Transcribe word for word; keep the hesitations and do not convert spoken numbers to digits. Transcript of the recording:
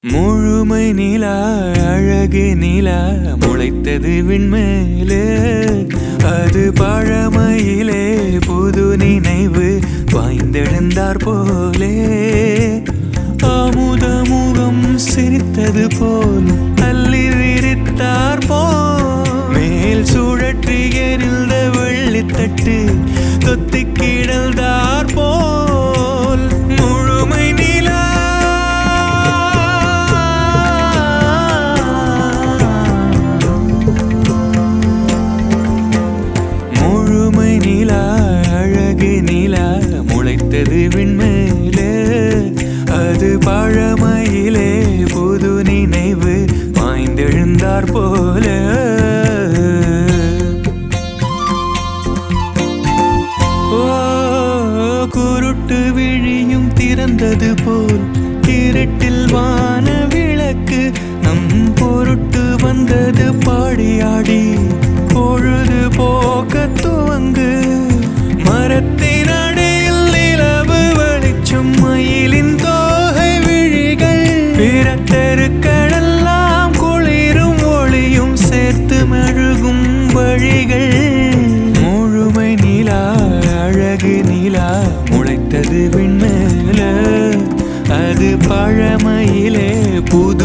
முழுமை நிலா அழகு நிலா முளைத்தது விண்மேலே. அது பழமையிலே புது நினைவு வாய்ந்தெழுந்தார் போலே. அமுத முகம் சிரித்தது போல் அள்ளி விரித்தார் போல். மேல் சுழற்றி எரிந்த வெள்ளித்தட்டு தொத்தி கிடந்தார் போல். முழுமை நிலா முழுமை நிலா அழகு நிலா முளைத்தது விண்மேலே. அது பழமையிலே புது நினைவு வாய்ந்தெழுந்தார் போல. குருட்டு விழியும் திறந்தது போல் இருட்டில் வான விளக்கு நம் பொருட்டு வந்தது பாடியாடி பொழுது போக்க துவங்கு. மரத்தின் அடியில் நிலவு வெளிச்சம் மயிலின் தோகை விழிகள். பிறத்தெருக்களெல்லாம் குளிரும் ஒளியும் சேர்த்து மெழுகும் வழிகள். முழுமை நிலா அழகு நிலா முளைத்தது விண்மேலே. அது பழமையிலே புது